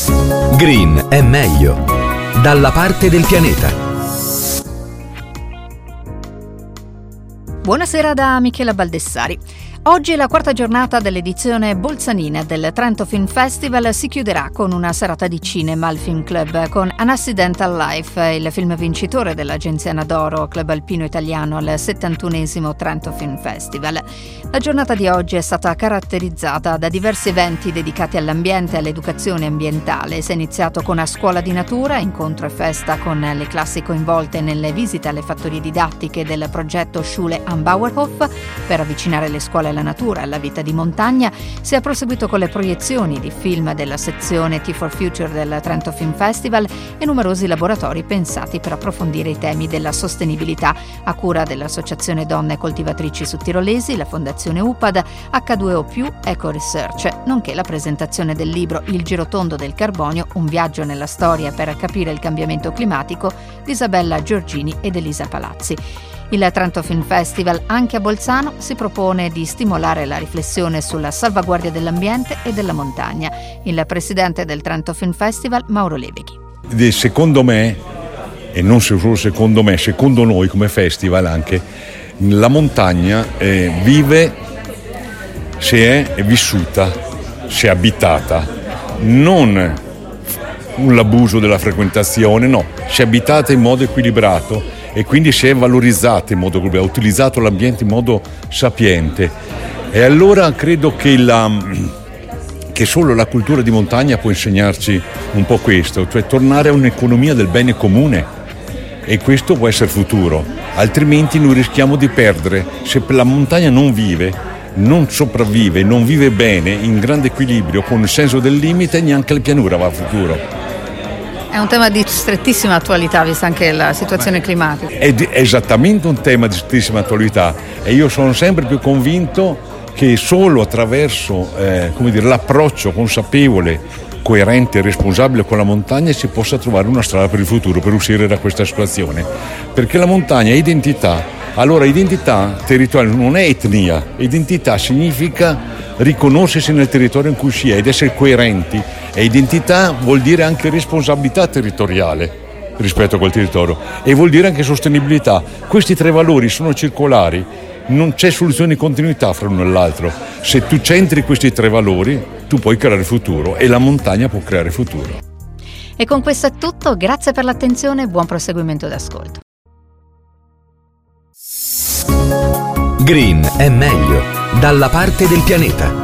Green è meglio. Dalla parte del pianeta. Buonasera da Michela Baldessari. Oggi la quarta giornata dell'edizione bolzanina del Trento Film Festival si chiuderà con una serata di cinema al Film Club con An Accidental Life, il film vincitore della Genziana d'Oro, club alpino italiano al 71esimo Trento Film Festival. La giornata di oggi è stata caratterizzata da diversi eventi dedicati all'ambiente e all'educazione ambientale. Si è iniziato con A Scuola di Natura, incontro e festa con le classi coinvolte nelle visite alle fattorie didattiche del progetto Schule am Bauernhof per avvicinare le scuole alla natura e alla vita di montagna. Si è proseguito con le proiezioni di film della sezione T4Future del Trento Film Festival e numerosi laboratori pensati per approfondire i temi della sostenibilità a cura dell'Associazione Donne Coltivatrici Sudtirolesi, la Fondazione UPAD, H2O+, Eco Research, nonché la presentazione del libro Il girotondo del carbonio, un viaggio nella storia per capire il cambiamento climatico di Isabella Giorgini ed Elisa Palazzi. Il Trento Film Festival, anche a Bolzano, si propone di stimolare la riflessione sulla salvaguardia dell'ambiente e della montagna. Il presidente del Trento Film Festival, Mauro Leveghi. Secondo me, e non solo secondo me, secondo noi come festival anche, la montagna vive se è vissuta, se è abitata, non l'abuso della frequentazione, no, se è abitata in modo equilibrato e quindi si è valorizzata in modo globale, ha utilizzato l'ambiente in modo sapiente. E allora credo che solo la cultura di montagna può insegnarci un po' questo, cioè tornare a un'economia del bene comune, e questo può essere futuro, altrimenti noi rischiamo di perdere. Se la montagna non vive, non sopravvive, non vive bene, in grande equilibrio, con il senso del limite, neanche la pianura va a futuro. È un tema di strettissima attualità, vista anche la situazione climatica. È esattamente un tema di strettissima attualità, e io sono sempre più convinto che solo attraverso l'approccio consapevole, coerente e responsabile con la montagna si possa trovare una strada per il futuro, per uscire da questa situazione. Perché la montagna è identità. Allora, identità territoriale non è etnia, identità significa riconoscersi nel territorio in cui si è ed essere coerenti, e identità vuol dire anche responsabilità territoriale rispetto a quel territorio, e vuol dire anche sostenibilità. Questi tre valori sono circolari, non c'è soluzione di continuità fra l'uno e l'altro. Se tu centri questi tre valori, tu puoi creare futuro, e la montagna può creare futuro. E con questo è tutto, grazie per l'attenzione e buon proseguimento d'ascolto. Green è meglio. Dalla parte del pianeta.